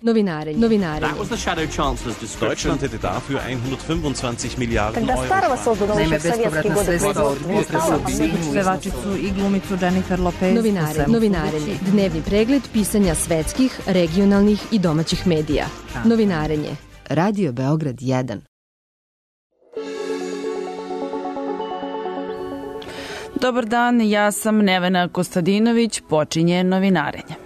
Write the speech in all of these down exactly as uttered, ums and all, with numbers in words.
Novinarenje. Novinarenje. Deutschland hätte dafür hundertfünfundzwanzig Milliarden Euro. Naime, bespovratna sredstva od pevačicu i glumicu Jennifer Lopez. Novinarenje. Novinarenje. Dnevni pregled pisanja svetskih, regionalnih i domaćih medija. Novinarenje. Radio Beograd jedan. Dobar dan, ja sam Nevena Kostadinović, počinje novinarenje.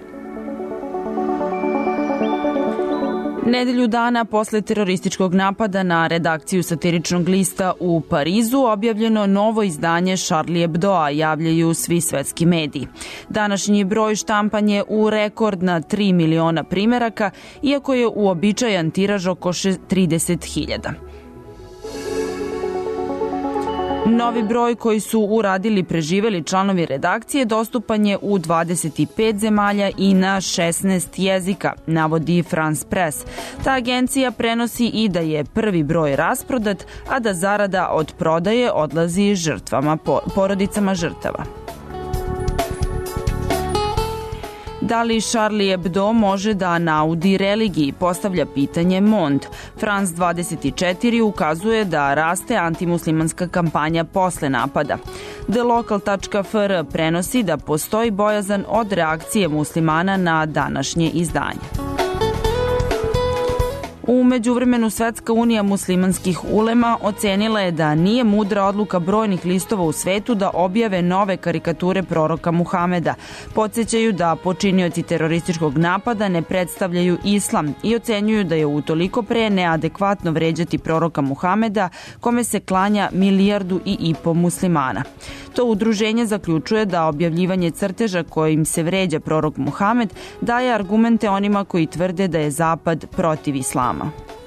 Nedelju dana posle terorističkog napada na redakciju satiričnog lista u Parizu objavljeno novo izdanje Charlie Hebdoa, javljaju svi svetski mediji. Današnji broj štampan je u rekord na tri miliona primeraka, iako je uobičajan tiraž oko trideset hiljada. Novi broj koji su uradili preživeli članovi redakcije dostupan je u dvadeset pet zemalja i na šesnaest jezika, navodi France Press. Ta agencija prenosi i da je prvi broj rasprodat, a da zarada od prodaje odlazi žrtvama, porodicama žrtava. Da li Charlie Hebdo može da naudi religiji, postavlja pitanje Monde. France dvadeset četiri ukazuje da raste antimuslimanska kampanja posle napada. The Local tačka f r prenosi da postoji bojazan od reakcije muslimana na današnje izdanje. U međuvremenu Svetska unija muslimanskih ulema ocenila je da nije mudra odluka brojnih listova u svetu da objave nove karikature proroka Muhameda. Podsećaju da počinioci terorističkog napada ne predstavljaju islam i ocenjuju da je utoliko pre neadekvatno vređati proroka Muhameda, kome se klanja milijardu i i po muslimana. To udruženje zaključuje da objavljivanje crteža kojim se vređa prorok Muhamed daje argumente onima koji tvrde da je Zapad protiv islama.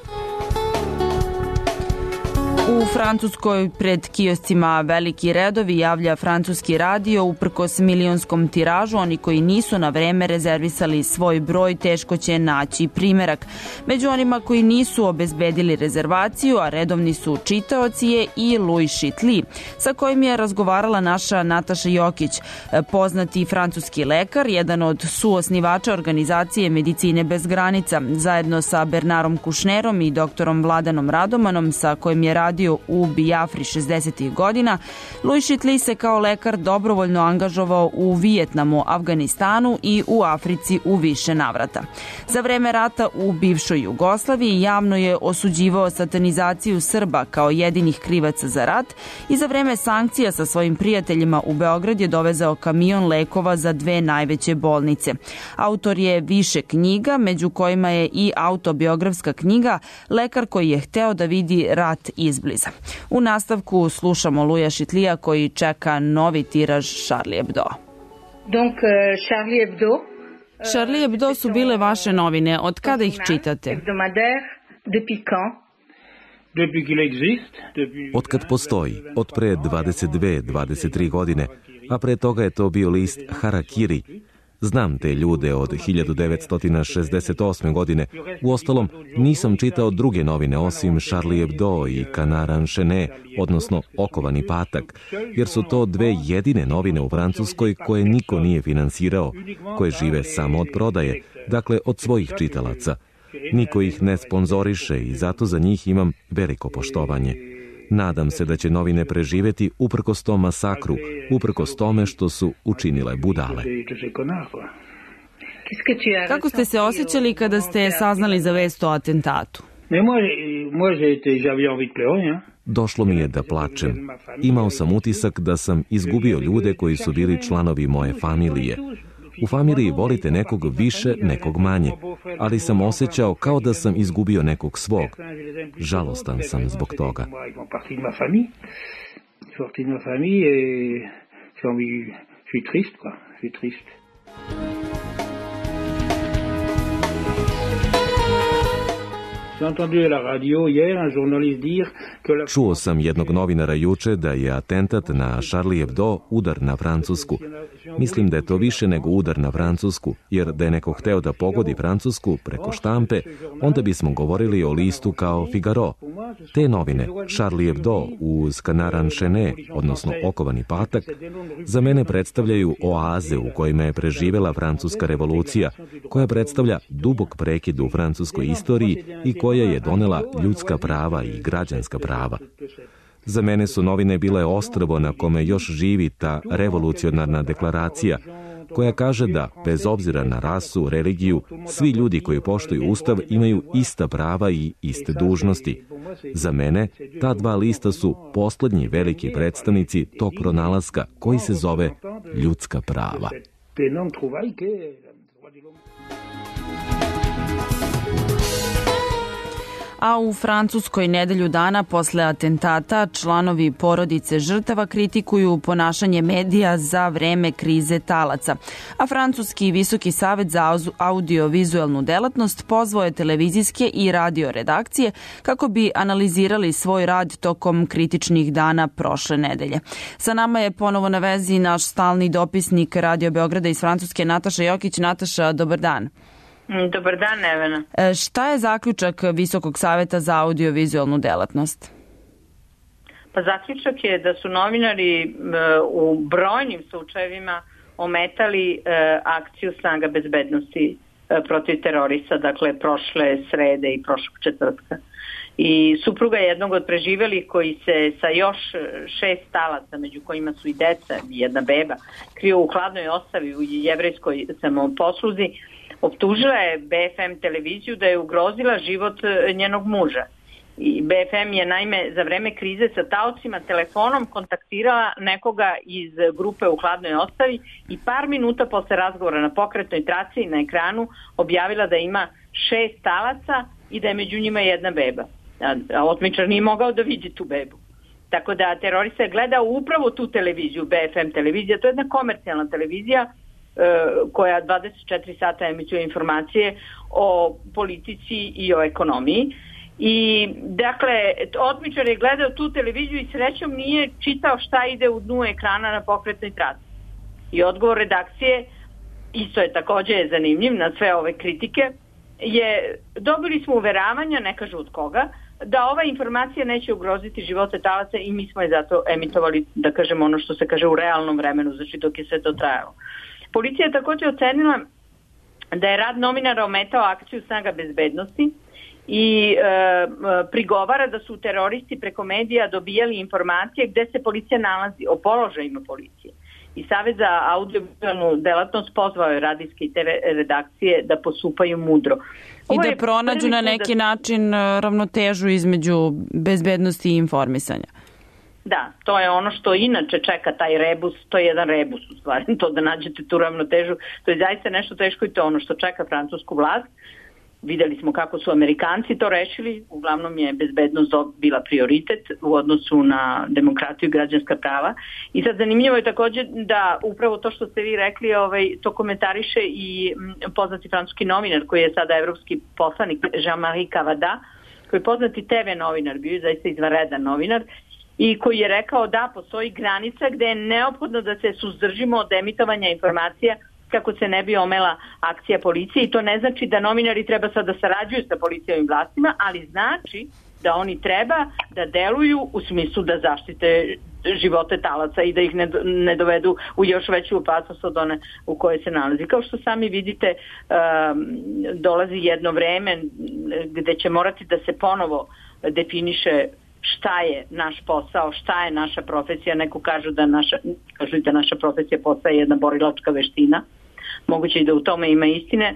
U Francuskoj pred kioscima veliki redovi, javlja francuski radio. Uprkos milionskom tiražu, oni koji nisu na vreme rezervisali svoj broj teško će naći primerak. Među onima koji nisu obezbedili rezervaciju, a redovni su čitaoci, je i Louis Chitli, sa kojim je razgovarala naša Nataša Jokić, poznati francuski lekar, jedan od suosnivača organizacije Medicine bez granica, zajedno sa Bernarom Kušnerom i doktorom Vladanom Radomanom, sa kojim je radio u Biafri šezdesetih godina. Louis Chitli se kao lekar dobrovoljno angažovao u Vijetnamu, Afganistanu i u Africi u više navrata. Za vreme rata u bivšoj Jugoslaviji javno je osuđivao satanizaciju Srba kao jedinih krivaca za rat i za vreme sankcija sa svojim prijateljima u Beograd je dovezao kamion lekova za dve najveće bolnice. Autor je više knjiga, među kojima je i autobiografska knjiga Lekar koji je hteo da vidi rat izbliza. U nastavku slušamo Louisa Chitlija koji čeka novi tiraž Charlie Hebdo. Donc, Charlie Hebdo. Charlie Hebdo su bile vaše novine. Od kada ih čitate? Od kad postoji, od pre dvadeset dve dvadeset tri godine, a pre toga je to bio list Harakiri. Znam te ljude od hiljadu devetsto šezdeset osme. godine. Uostalom, nisam čitao druge novine osim Charlie Hebdo i Canard enchaîné, odnosno Okovani patak, jer su to dve jedine novine u Francuskoj koje niko nije finansirao, koje žive samo od prodaje, dakle od svojih čitalaca. Niko ih ne sponzoriše i zato za njih imam veliko poštovanje. Nadam se da će novine preživeti uprkos tom masakru, uprkos tome što su učinile budale. Kako ste se osjećali kada ste saznali za vest o atentatu? Došlo mi je da plačem. Imao sam utisak da sam izgubio ljude koji su bili članovi moje familije. U familiji volite nekog više, nekog manje, ali sam osjećao kao da sam izgubio nekog svog. Žalostan sam zbog toga. J'ai entendu à la radio hier un journaliste dire Čuo sam jednog novinara juče da je atentat na Charlie Hebdo udar na Francusku. Mislim da je to više nego udar na Francusku, jer da je neko hteo da pogodi Francusku preko štampe, onda bismo govorili o listu kao Figaro. Te novine, Charlie Hebdo uz Canard enchaîné, odnosno Okovani patak, za mene predstavljaju oaze u kojima je preživela francuska revolucija, koja predstavlja dubok prekid u francuskoj istoriji i koja je donela ljudska prava i građanska prava. Za mene su novine bile ostrvo na kome još živi ta revolucionarna deklaracija, koja kaže da, bez obzira na rasu, religiju, svi ljudi koji poštuju Ustav imaju ista prava i iste dužnosti. Za mene, ta dva lista su poslednji veliki predstavnici tog pronalaska koji se zove ljudska prava. A u Francuskoj nedelju dana posle atentata članovi porodice žrtava kritikuju ponašanje medija za vreme krize talaca. A Francuski Visoki savet za audio-vizualnu delatnost pozvao je televizijske i radio redakcije kako bi analizirali svoj rad tokom kritičnih dana prošle nedelje. Sa nama je ponovo na vezi naš stalni dopisnik Radio Beograda iz Francuske Nataša Jokić. Nataša, dobar dan. Dobar dan, Nevena. E, šta je zaključak Visokog saveta za audio-vizualnu delatnost? Pa zaključak je da su novinari e, u brojnim slučajevima ometali e, akciju snaga bezbednosti e, protiv terorista, dakle prošle srede i prošlog četvrtka. I supruga jednog od preživelih koji se sa još šest talaca, među kojima su i deca i jedna beba, krio u hladnoj ostavi u jevrejskoj samoposluzi, optužila je B F M televiziju da je ugrozila život njenog muža. I B F M je naime za vreme krize sa taocima telefonom kontaktirala nekoga iz grupe u hladnoj ostavi i par minuta posle razgovora na pokretnoj traci na ekranu objavila da ima šest talaca i da je među njima jedna beba. A otmičar nije mogao da vidi tu bebu. Tako da terorista je gledao upravo tu televiziju, B F M televizija, to je jedna komercijalna televizija koja dvadeset četiri sata emituje informacije o politici i o ekonomiji. I dakle, otmičar je gledao tu televiziju i srećom nije čitao šta ide u dnu ekrana na pokretnoj traci. I odgovor redakcije, isto je takođe zanimljiv na sve ove kritike, je dobili smo uveravanja, ne kažu od koga, da ova informacija neće ugroziti živote talaca i mi smo je zato emitovali, da kažemo ono što se kaže u realnom vremenu, znači dok je sve to trajalo. Policija je također ocenila da je rad novinara ometao akciju snaga bezbednosti i e, prigovara da su teroristi preko medija dobijali informacije gde se policija nalazi, o položajima policije. I Savet za audio-vizualnu delatnost pozvao je radijske i te ve redakcije da postupaju mudro. I da pronađu na neki da... način ravnotežu između bezbednosti i informisanja. Da, to je ono što inače čeka taj rebus, to je jedan rebus u stvari, to da nađete tu ravnotežu, to je zaista nešto teško i to ono što čeka francusku vlast. Videli smo kako su Amerikanci to rešili, uglavnom je bezbednost bila prioritet u odnosu na demokratiju i građanska prava. I sad zanimljivo je također da upravo to što ste vi rekli, ovaj, to komentariše i poznati francuski novinar koji je sada evropski poslanik Jean-Marie Cavada, koji je poznati te ve novinar, bio je zaista izvanredan novinar, i koji je rekao da postoji granica gde je neophodno da se suzdržimo od emitovanja informacija kako se ne bi omela akcija policije i to ne znači da novinari treba sad da sarađuju sa policijom i vlastima, ali znači da oni treba da deluju u smislu da zaštite živote talaca i da ih ne, ne dovedu u još veću opasnost od one u kojoj se nalazi. Kao što sami vidite, um, dolazi jedno vreme gde će morati da se ponovo definiše šta je naš posao, šta je naša profesija. Neko kažu da naša, kažu da naša profesija postaje jedna borilačka veština. Moguće i da u tome ima istine,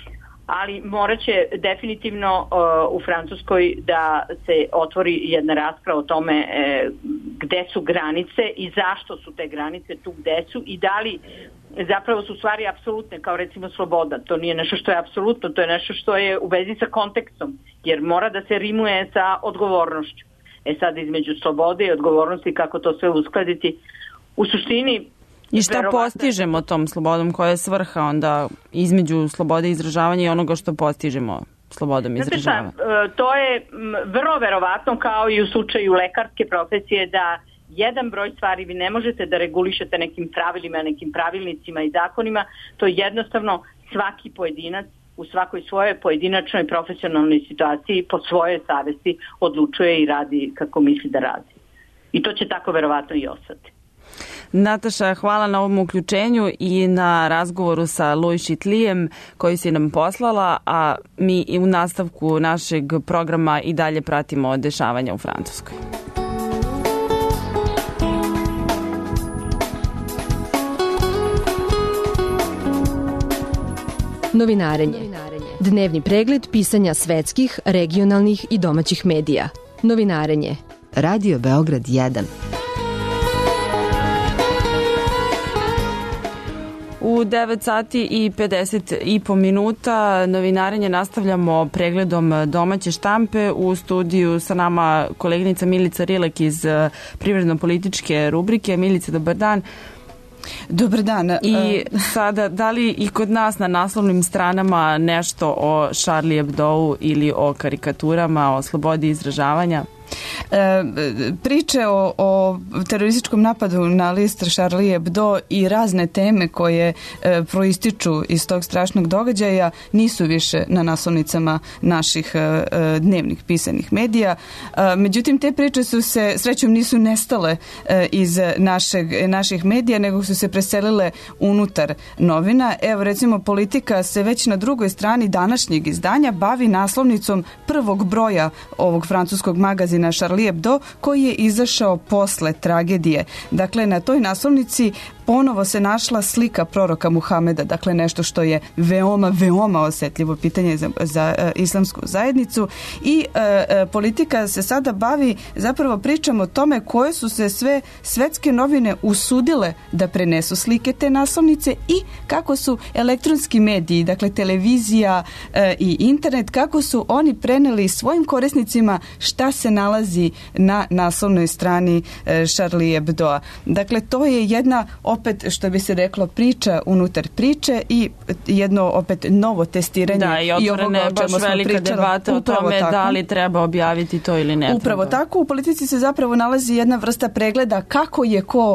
ali morat će definitivno uh, u Francuskoj da se otvori jedna rasprava o tome e, gde su granice i zašto su te granice tu gde su i da li zapravo su stvari apsolutne, kao recimo sloboda. To nije nešto što je apsolutno, to je nešto što je u vezi sa kontekstom, jer mora da se rimuje sa odgovornošću. E sad između slobode i odgovornosti kako to sve uskladiti. U suštini i šta postižemo tom slobodom, koja je svrha onda između slobode izražavanja i onoga što postižemo slobodom izražavanja? Znači, to je vrlo verovatno kao i u slučaju lekarske profesije da jedan broj stvari vi ne možete da regulišete nekim pravilima, nekim pravilnicima i zakonima, to je jednostavno svaki pojedinac u svakoj svojoj pojedinačnoj profesionalnoj situaciji po svojoj savesti odlučuje i radi kako misli da radi. I to će tako verovatno i ostati. Nataša, hvala na ovom uključenju i na razgovoru sa Luj Šitlijem koji si nam poslala, a mi i u nastavku našeg programa i dalje pratimo dešavanja u Francuskoj. Novinarenje. Dnevni pregled pisanja svetskih, regionalnih i domaćih medija. Novinarenje. Radio Beograd jedan. U devet sati i pedeset i po minuta novinarenje nastavljamo pregledom domaće štampe. U studiju sa nama koleginica Milica Rilek iz privredno-političke rubrike. Milica, dobar dan. Dobar dan. I sada, da li i kod nas na naslovnim stranama nešto o Charlie Hebdou ili o karikaturama, o slobodi izražavanja? E, priče o, o terorističkom napadu na list Charlie Hebdo i razne teme koje e, proističu iz tog strašnog događaja nisu više na naslovnicama naših e, dnevnih pisanih medija. E, međutim, te priče su se, srećom, nisu nestale e, iz našeg, naših medija, nego su se preselile unutar novina. Evo, recimo, Politika se već na drugoj strani današnjeg izdanja bavi naslovnicom prvog broja ovog francuskog magazina Charlie Hebdo, koji je izašao posle tragedije. Dakle, na toj naslovnici ponovo se našla slika proroka Muhameda, dakle nešto što je veoma, veoma osetljivo pitanje za, za uh, islamsku zajednicu i uh, uh, Politika se sada bavi zapravo pričom o tome koje su se sve svetske novine usudile da prenesu slike te naslovnice i kako su elektronski mediji, dakle televizija uh, i internet, kako su oni preneli svojim korisnicima šta se nalazi na naslovnoj strani uh, Charlie Hebdoa. Dakle, to je jedna opet, što bi se reklo, priča unutar priče i jedno opet novo testiranje. Da, i otvorena je baš velika debata o tome tako. Da li treba objaviti to ili ne. Upravo treba. Tako. U Politici se zapravo nalazi jedna vrsta pregleda kako je ko uh,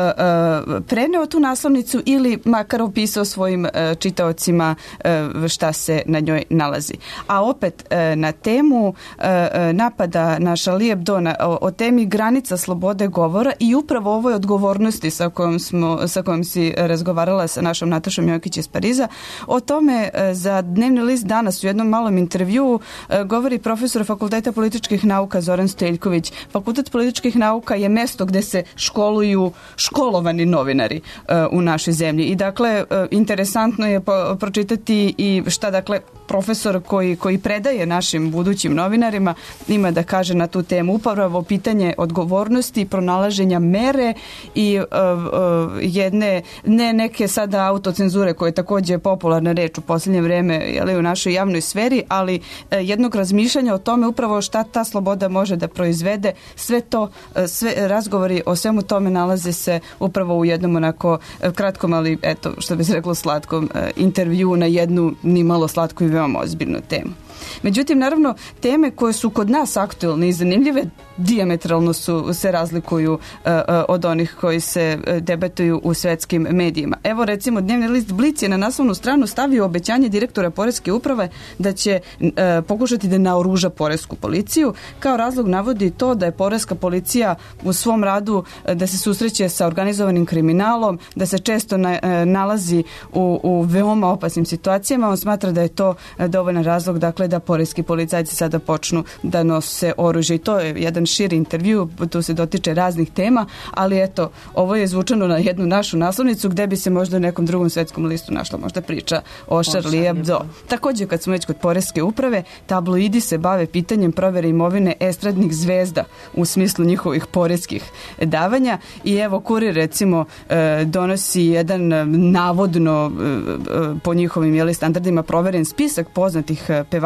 uh, preneo tu naslovnicu ili makar opisao svojim uh, čitaocima uh, šta se na njoj nalazi. A opet uh, na temu uh, napada na Charlie Hebdo, na, o, o temi granica slobode govora i upravo ovoj odgovornosti sa kojom smo sa kojom si razgovarala sa našom Natašom Jokić iz Pariza. O tome za dnevni list danas u jednom malom intervjuu govori profesor Fakulteta političkih nauka Zoran Stojeljković. Fakultet političkih nauka je mesto gde se školuju školovani novinari u našoj zemlji. I dakle, interesantno je pročitati i šta dakle profesor koji, koji predaje našim budućim novinarima ima da kaže na tu temu. Upravo pitanje odgovornosti, pronalaženja mere i uh, uh, jedne, ne neke sada autocenzure koje je također popularna reč u posljednje vreme jeli, u našoj javnoj sferi, ali uh, jednog razmišljanja o tome upravo šta ta sloboda može da proizvede. Sve to, uh, sve razgovori o svemu tome nalaze se upravo u jednom onako uh, kratkom, ali eto, što bi se reklo slatkom uh, intervju na jednu nimalo slatku i veoma ozbiljnu temu. Međutim, naravno, teme koje su kod nas aktualne i zanimljive dijametralno su, se razlikuju uh, od onih koji se debatuju u svetskim medijima. Evo, recimo, dnevni list Blic je na naslovnu stranu stavio obećanje direktora Poreske uprave da će uh, pokušati da naoruža Poresku policiju. Kao razlog navodi to da je Poreska policija u svom radu uh, da se susreće sa organizovanim kriminalom, da se često na, uh, nalazi u, u veoma opasnim situacijama. On smatra da je to uh, dovoljan razlog, dakle, da poreski policajci sada počnu da nose oružje. I to je jedan širi intervju, tu se dotiče raznih tema, ali eto, ovo je zvučano na jednu našu naslovnicu gde bi se možda u nekom drugom svetskom listu našla možda priča o Charlie Hebdo. Također, kad smo već kod Poreske uprave, tabloidi se bave pitanjem provere imovine estradnih zvezda u smislu njihovih poreskih davanja i evo, Kurir recimo donosi jedan navodno po njihovim jeli, standardima proveren spisak poznatih pevača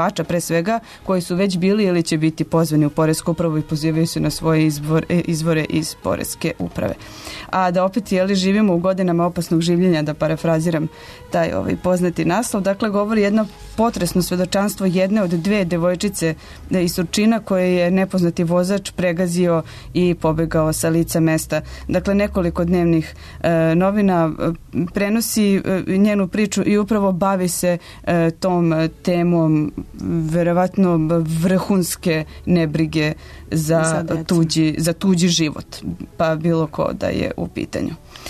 izdavača pre svega, koji su već bili ili će biti pozvani u Poresku upravu i pozivaju se na svoje izvor, izvore iz Poreske uprave. A da opet jeli, živimo u godinama opasnog življenja, da parafraziram taj ovaj poznati naslov. Dakle, govori jedno potresno svedočanstvo jedne od dve devojčice iz Surčina koje je nepoznati vozač pregazio i pobegao sa lica mesta. Dakle, nekoliko dnevnih e, novina prenosi e, njenu priču i upravo bavi se e, tom temom verovatno vrhunske nebrige za tuđi, za tuđi život, pa bilo ko da je u pitanju.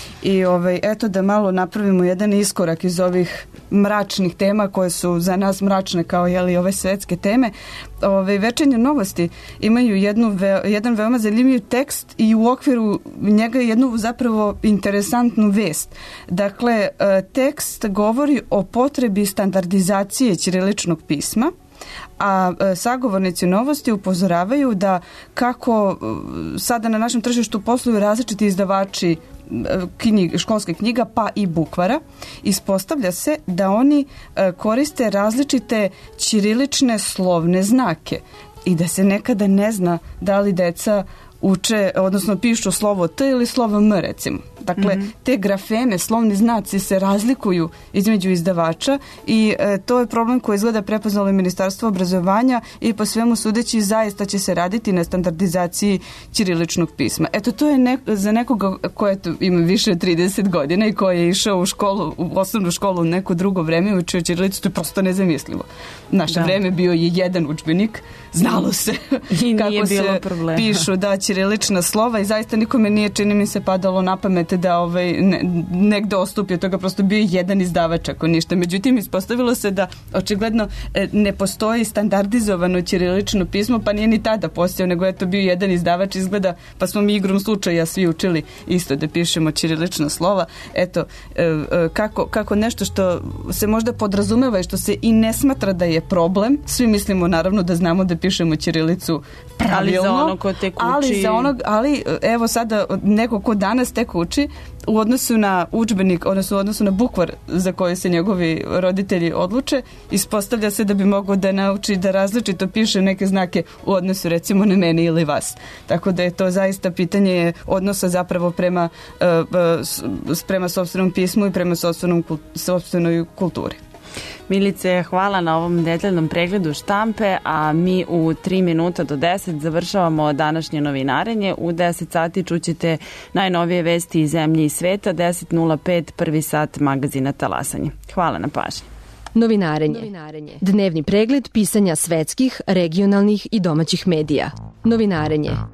I ovaj, eto da malo napravimo jedan iskorak iz ovih mračnih tema koje su za nas mračne kao jeli, ove svetske teme. Ove Večernje novosti imaju jednu ve, jedan veoma zanimljiv tekst i u okviru njega jednu zapravo interesantnu vest. Dakle, tekst govori o potrebi standardizacije ćiriličnog pisma, a sagovornici novosti upozoravaju da kako sada na našem tržištu posluju različiti izdavači knjig, školske knjiga pa i bukvara, ispostavlja se da oni koriste različite ćirilične slovne znake i da se nekada ne zna da li deca uče, odnosno pišu slovo T ili slovo M recimo. Dakle, mm-hmm. te grafeme, slovni znaci se razlikuju između izdavača i e, to je problem koji izgleda prepoznalo Ministarstvo obrazovanja i po svemu sudeći zaista će se raditi na standardizaciji ćiriličnog pisma. Eto, to je ne, za nekoga koje ima više od trideset godina i koji je išao u školu, u osnovnu školu u neko drugo vreme i učio ćirilicu, to je prosto nezamislivo. Naše da. vreme bio je jedan udžbenik, znalo se I kako se problema. pišu da ćirilična slova i zaista nikome nije, čini mi se, padalo na pamet da ovaj, ne, negde ostupi od toga, prosto bio jedan izdavač ako ništa. Međutim, ispostavilo se da očigledno ne postoji standardizovano ćirilično pismo, pa nije ni tada postojao, nego je to bio jedan izdavač izgleda, pa smo mi igrom slučaja svi učili isto da pišemo ćirilična slova. Eto, kako, kako nešto što se možda podrazumeva i što se i ne smatra da je problem, svi mislimo naravno da znamo da pišemo ćirilicu pravilno, ali za ono ko tek uči... ali, za onog, ali evo sada neko ko danas tek uči, u odnosu na udžbenik, odnosno u odnosu na bukvar za koji se njegovi roditelji odluče, ispostavlja se da bi mogao da nauči da različito piše neke znake u odnosu recimo na mene ili vas. Tako da je to zaista pitanje odnosa zapravo prema, uh, prema sopstvenom pismu i prema sopstvenom, sopstvenoj kulturi. Milice, hvala na ovom detaljnom pregledu štampe, a mi u tri minuta do deset završavamo današnje novinarenje. U deset sati čućete najnovije vesti iz zemlje i sveta, deset nula pet prvi sat magazina Talasanje. Hvala na pažnji. Novinarenje. Dnevni pregled pisanja svetskih, regionalnih i domaćih medija. Novinarenje.